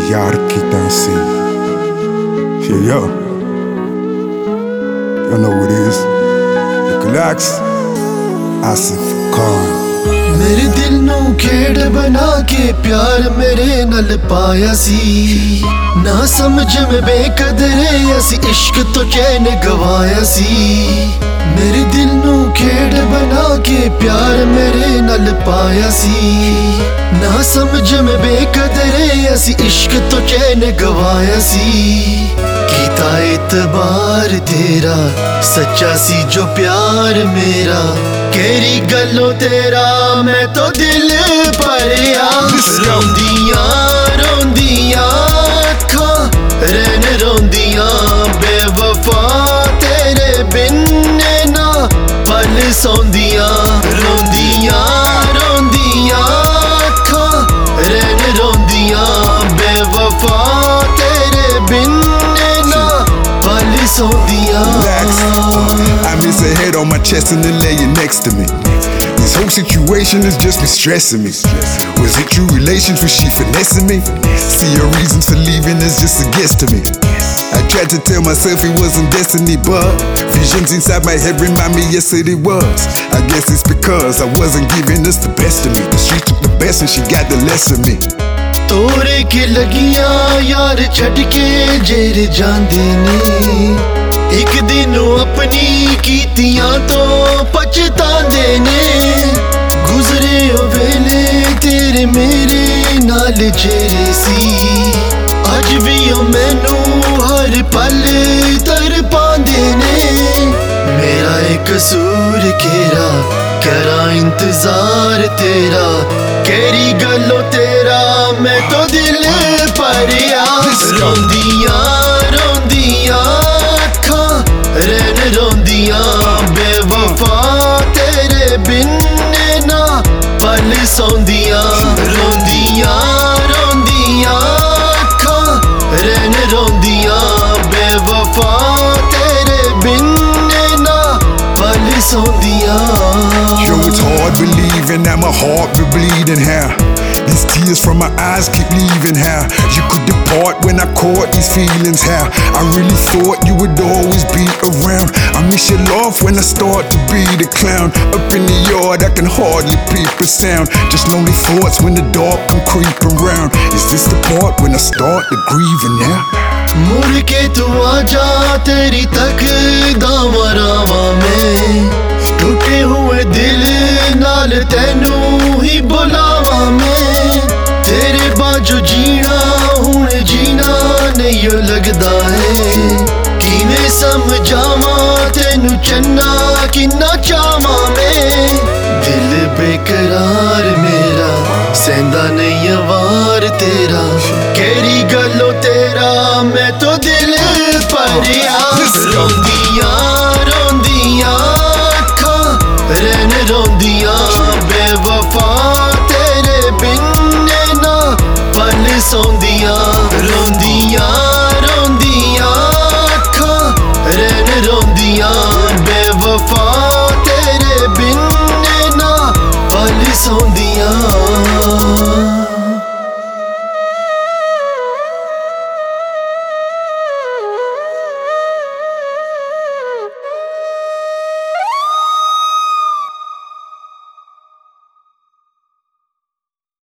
यार की तासी. Yeah, yo. You know what it is. Relax. Asif Khan. मेरे दिल नू खेड़ बना के प्यार मेरे नल पाया सी. ना समझ में बेकदरे असी इश्क तो चैन गवाया सी. मेरे दिल नू खेड़ बना के प्यार मेरे नल पाया सी. ना समझ में बेकदरे असी इश्क तो चैन गवाया सी. कीता इतबार तेरा सच्चा सी जो प्यार मेरा. केरी गल्लों तेरा मैं तो दिल भरिया. रोंदियां रोंदियां अखां रैन रोंदियां बेवफा तेरे बिन ना पल सौंदियां. रोंदियां रोंदियां अखां रैन रोंदियां बेवफा तेरे बिन ना पल सौंदियां. I miss a head on my chest and then laying next to me. This whole situation is just be stressing me. Was it true relations? Was she finessing me? See her reasons for leaving is just a guess to me. I tried to tell myself it wasn't destiny, but visions inside my head remind me yes it was. I guess it's because I wasn't giving us the best of me. The street took the best and she got the less of me. तोरे के लगियां यार छड़ के जेर जांदे ने. एक दिन अपनी कीतियां तो पछतांदे ने. गुजरे ओ वेले तेरे मेरे नाल चेहरे सी. अज भी ओ मैनू हर पल तर पांदे ने. मेरा एक कसूर केरा करा इंतजार तेरा. केरी गल्लो तेरा मैं तो दिल भरिया. रोंदियां रोंदियां अखां रैन रोंदियां बेवफा तेरे बिन ना पल सौंदियां. रोंदियां रोंदियां अखां रैन रोंदियां बेवफा तेरे बिन ना पल सौंदियां. Yo, it's hard believing that my heart be bleeding how these tears from my eyes keep leaving. How you could depart when I caught these feelings. How I really thought you would always be around. I miss your laugh when I start to be the clown. Up in the yard I can hardly peep a sound. Just lonely thoughts when the dark come creeping round. Is this the part when I start to grieving now? मुड़ के तू आजा तेरी तक दावा रावा में. टूटे हुए दिल नाल तैनू ही बुलावा मैं. तेरे बाजू जीना हुण जीना नहीं लगदा है. किवें समझावा तेनू चन्ना किन्ना चावा मैं. दिल बेकरार मेरा सेंदा नहीं अवार तेरा. केरी गल्लो तेरा मैं तो दिल भरिया. रोंदी